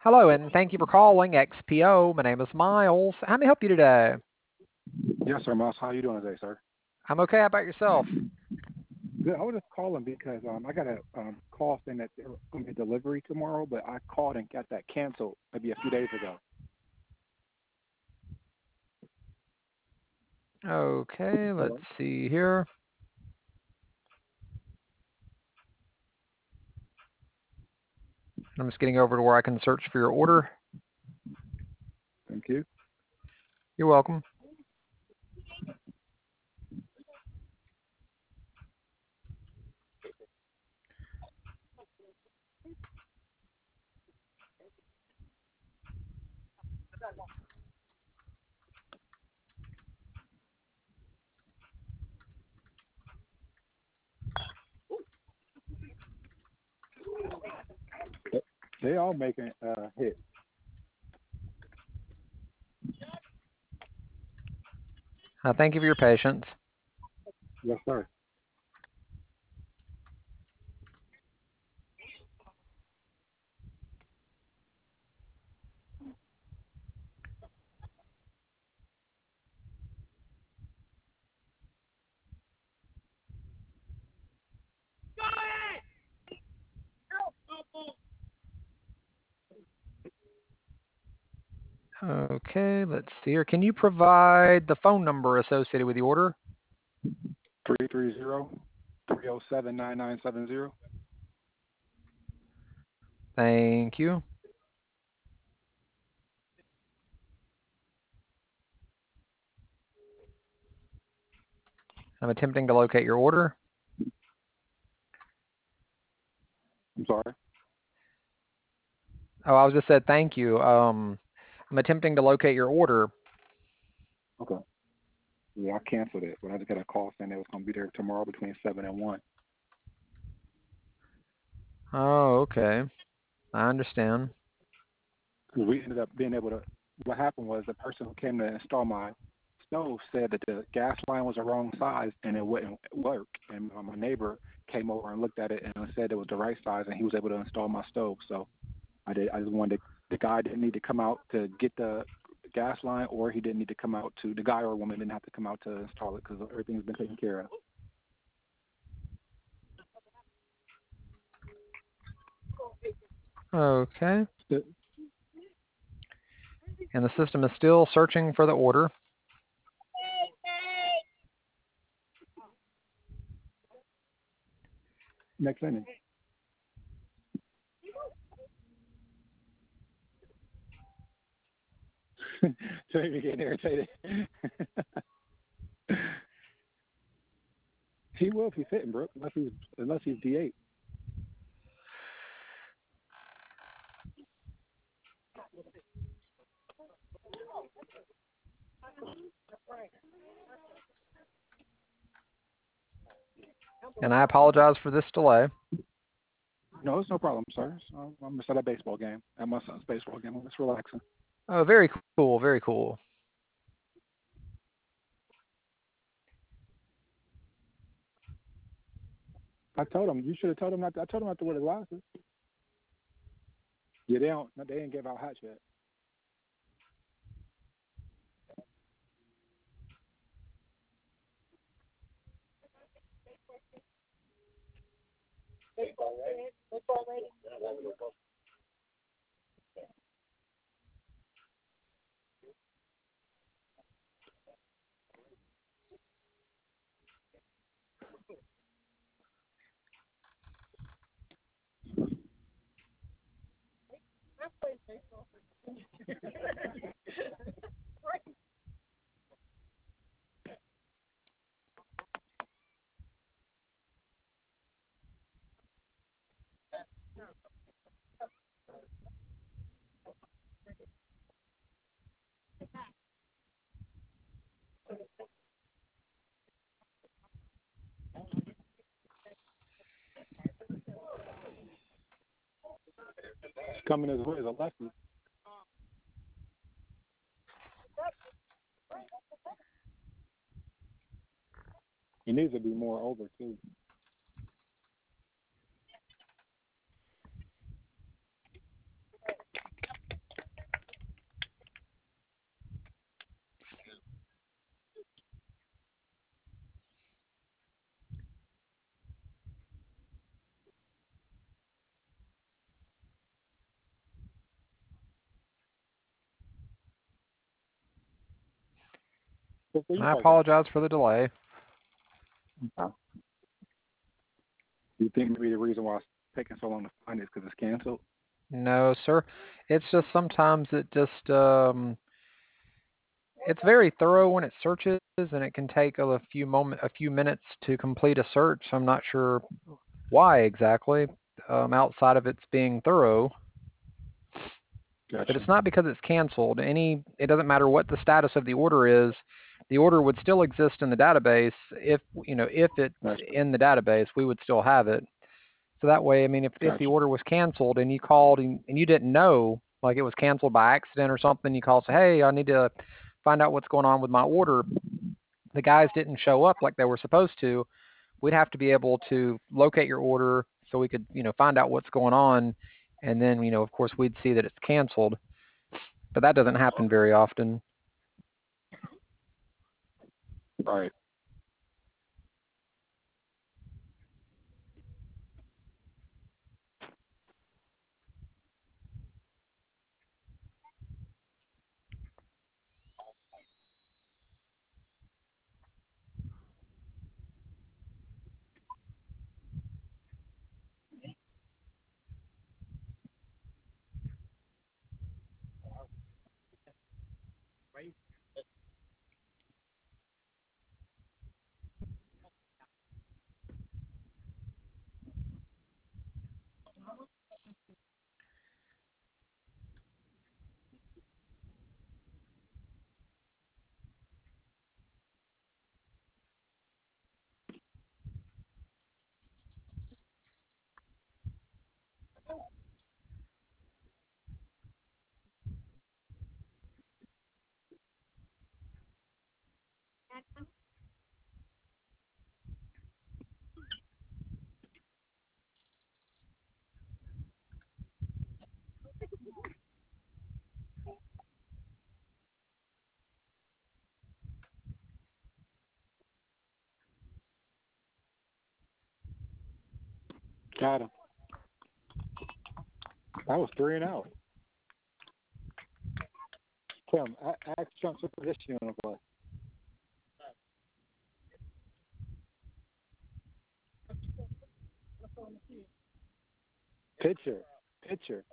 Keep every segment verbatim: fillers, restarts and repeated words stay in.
Hello, and thank you for calling X P O. My name is Miles. How may I help you today? Yes, sir, Miles. How are you doing today, sir? I'm okay. How about yourself? Good. I was just calling because um, I got a um, call saying that there was going to be delivery tomorrow, but I called and got that canceled maybe a few days ago. Okay, let's Hello? see here. I'm just getting over to where I can search for your order. Thank you. You're welcome. They they all making uh, hits. Uh, thank you for your patience. Yes, sir. Okay, let's see here. Can you provide the phone number associated with the order? three three zero, three zero seven, nine nine seven zero. Thank you. I'm attempting to locate your order. I'm sorry. Oh, I was just said thank you. Um, I'm attempting to locate your order. Okay. Yeah, I canceled it, but I just got a call saying they was going to be there tomorrow between seven and one. Oh, okay. I understand. Because we ended up being able to. What happened was the person who came to install my stove said that the gas line was the wrong size and it wouldn't work. And uh, my neighbor came over and looked at it and said it was the right size, and he was able to install my stove. So I did. I just wanted to, the guy didn't need to come out to get the gas line, or he didn't need to come out to the guy or woman didn't have to come out to install it because everything's been taken care of. Okay. The And the system is still searching for the order. next inning. So you're getting irritated. He will if he's hitting, bro. Unless he's unless he's D eight. And I apologize for this delay. No, it's no problem, sir. So I'm just at a baseball game, at my son's baseball game. I'm just relaxing. Oh, very cool. Very cool. I told him you should have told him not. To, I told him not to wear the glasses. Yeah, they don't. They didn't give out hats yet. He's coming his way as a lefty. He needs to be more over too. What were you I talking about? apologize for the delay. Oh. Do you think maybe the reason why it's taking so long to find it is because it's canceled? No, sir. It's just sometimes it just um it's very thorough when it searches, and it can take a few moment a few minutes to complete a search. I'm not sure why exactly, um, outside of its being thorough. Gotcha. But it's not because it's canceled. Any it doesn't matter what the status of the order is. The order would still exist in the database if you know if it's Gotcha. in the database, we would still have it. So that way, I mean, if if the Gotcha. order was canceled and you called and, and you didn't know, like it was canceled by accident or something, you call say, hey, I need to find out what's going on with my order. The guys didn't show up like they were supposed to. We'd have to be able to locate your order so we could, you know, find out what's going on, and then, you know, of course, we'd see that it's canceled. But that doesn't happen very often. Right. Got him. That was three and out. Tim, ask Trump what position you want to play. Pitcher. Pitcher.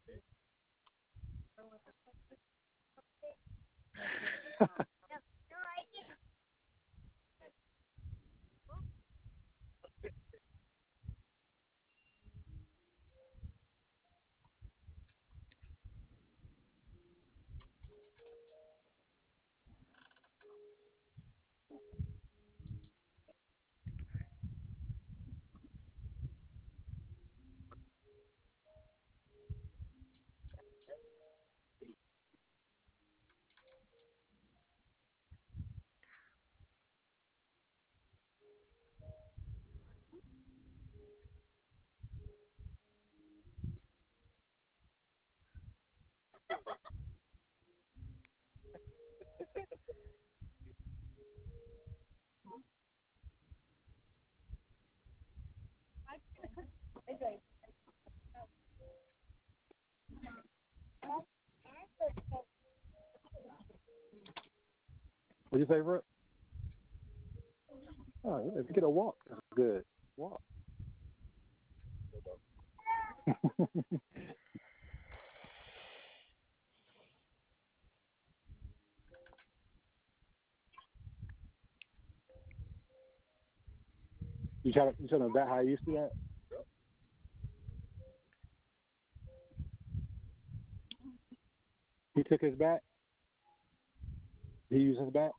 What'd you say, Brooke? Oh, if you get a walk, that's good. Walk. You try to you trying to bet how you see that? He took his bat. He used his bat.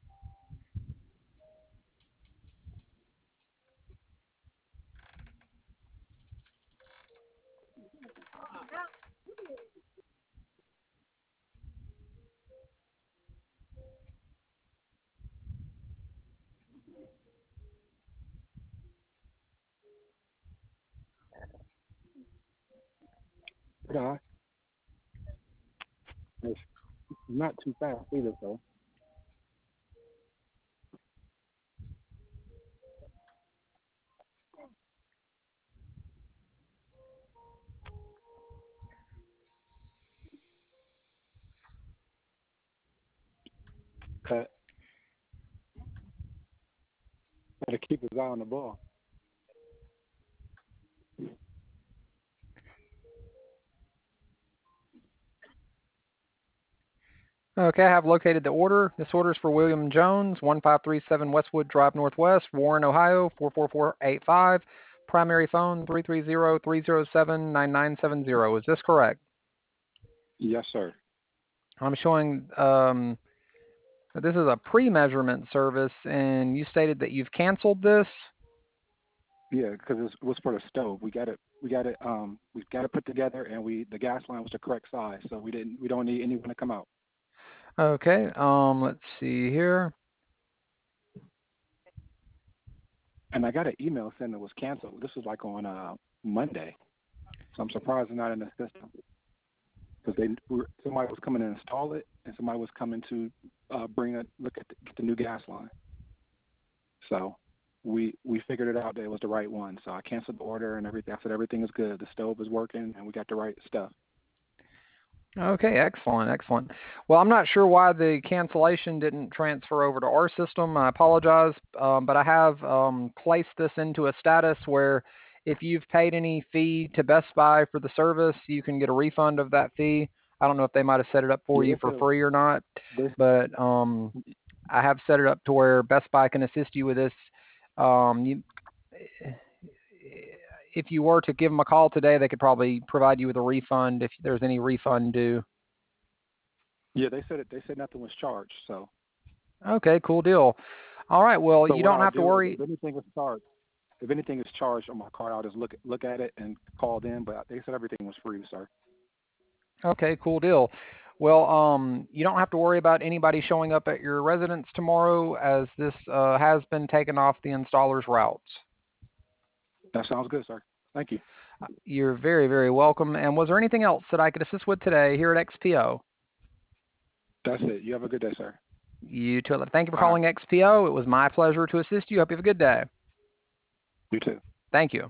No, it's not too fast either, though. Cut. Gotta keep his eye on the ball. Okay, I have located the order. This order is for William Jones, one five three seven Westwood Drive Northwest, Warren, Ohio, four four four eight five. Primary phone, three three zero, three zero seven, nine nine seven zero. Is this correct? Yes, sir. I'm showing um, that this is a pre-measurement service, and you stated that you've canceled this. Yeah, because it was for the stove. We got it. We got it. Um, we got it put together, and we the gas line was the correct size, so we didn't. We don't need anyone to come out. Okay, um, let's see here. And I got an email saying it was canceled. This was like on uh, Monday, so I'm surprised it's not in the system. Because they were, somebody was coming to install it, and somebody was coming to uh, bring a look at the, get the new gas line. So we we figured it out that it was the right one. So I canceled the order and everything. I said everything is good. The stove is working, and we got the right stuff. Okay, excellent, excellent. Well, I'm not sure why the cancellation didn't transfer over to our system. I apologize, um, but I have um, placed this into a status where if you've paid any fee to Best Buy for the service, you can get a refund of that fee. I don't know if they might have set it up for Yeah, you for they free or not, said, but um, I have set it up to where Best Buy can assist you with this. Um, you, if you were to give them a call today, they could probably provide you with a refund if there's any refund due. yeah, they said it. They said nothing was charged. So, Okay, cool deal. All right, well, so you what don't I'll have to do is, worry. if anything is charged, if anything is charged on my card, I'll just look look at it and call them. But they said everything was free, sir. Okay, cool deal. Well, um, you don't have to worry about anybody showing up at your residence tomorrow, as this uh, has been taken off the installer's routes. That sounds good, sir. Thank you. You're very, very welcome. And was there anything else that I could assist with today here at X P O? That's it. You have a good day, sir. You too. Thank you for Bye. calling X P O. It was my pleasure to assist you. Hope you have a good day. You too. Thank you.